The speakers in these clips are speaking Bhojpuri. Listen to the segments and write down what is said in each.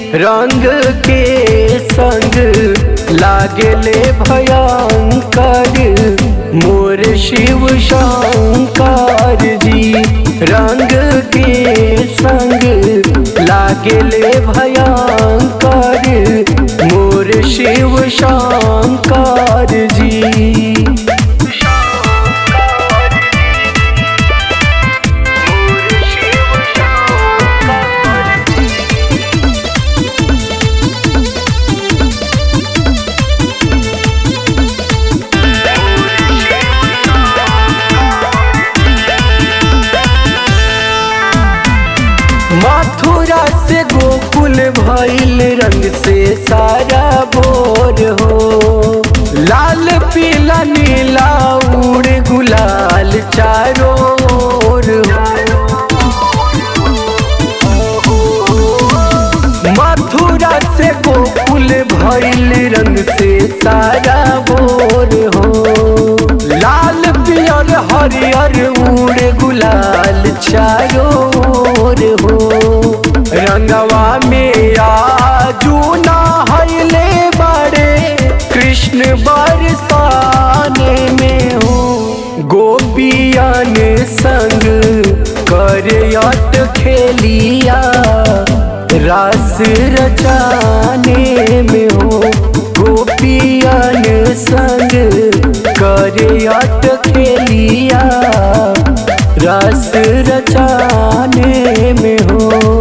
रंग के संग लागले भयंकर मोर शिव शंकर जी। रंग के संग लागले भयंकर मोर शिव शंकर जी। मथुरा से गोकुल भइल रंग से सारा बोर हो। लाल पीला नीला उड़ गुलाल चारों ओर हो। मथुरा से गोकुल भइल रंग से सारा बोर हो। लाल पियर हरियर उड़ गुलाल चारों ओर हो। रंगवा में आजू नहाइले बड़े कृष्ण बरसाने में हो। गोपियन संग करयट खेलिया रास रचाने में हो। गोपियन संग करयट खेलिया रास रचाने में हो।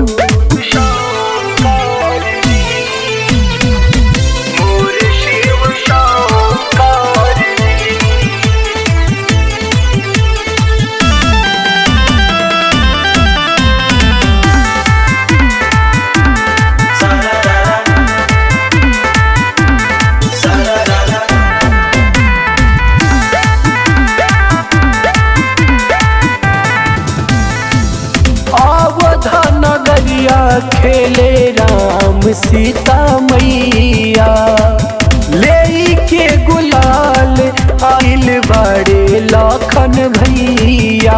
नगरिया खेले राम सीता मैया ले के गुलाल आइल बड़े लखन भैया।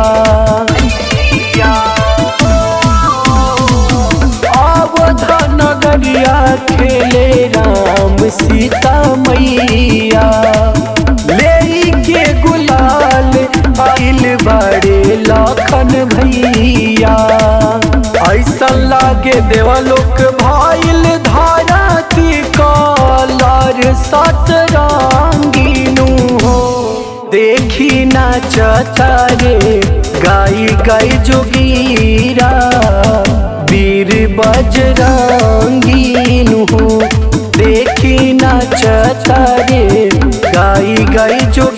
अवध नगरिया खेले राम सीता मैया ले के गुलाल आइल बड़े लखन भैया। ऐसा लागे देवलोक भइल धरती कलर सतरंगीनु हो। देखी नाचता रे गाई गाई जोगीरा वीर बजरंगीनु हो। देखी नाचता रे गाई गाई जोगीरा